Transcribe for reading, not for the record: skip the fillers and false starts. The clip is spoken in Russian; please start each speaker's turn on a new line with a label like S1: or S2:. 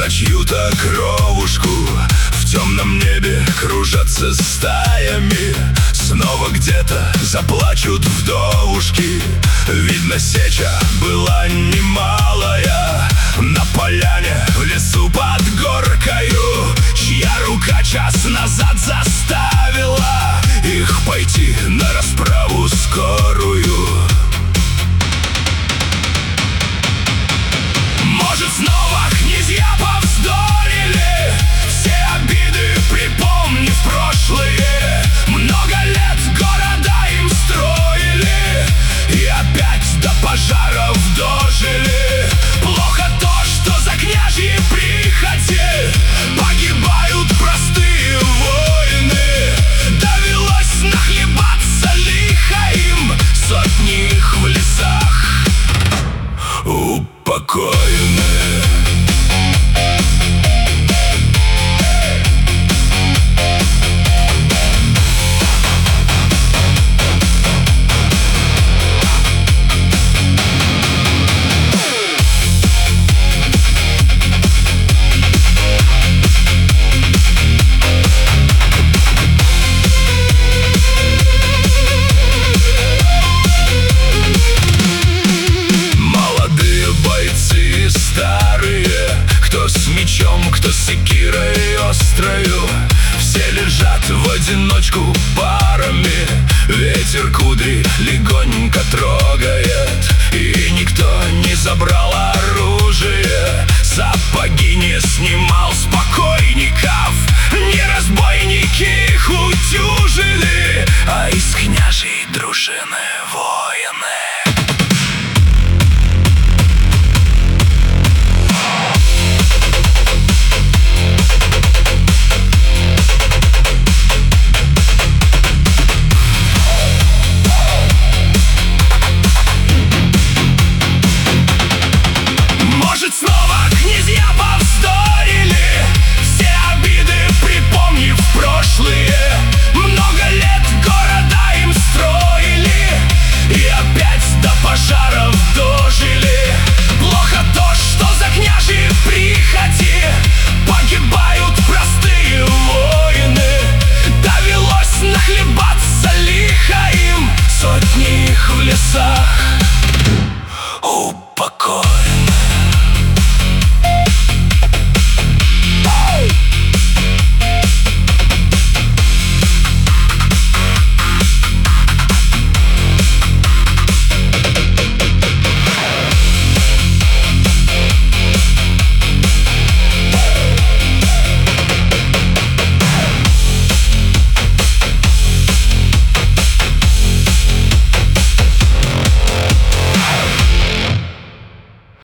S1: на чью-то кровушку. В темном небе кружатся стаями. Снова где-то заплачут вдовушки. Видно, сеча была немалая. На поляне, в лесу под горкою, чья рука час назад заставила их пойти на расправу скорую. Может, снова князья повздорили, все обиды припомнив прошлые. Много лет города им строили и опять до пожаров дожили. Плохо то, что за княжьи прихоти погибают простые воины. Довелось нахлебаться лихо им, сотни их в лесах упокоены. Кто с секирой острою, все лежат в одиночку парами. Ветер кудри легонь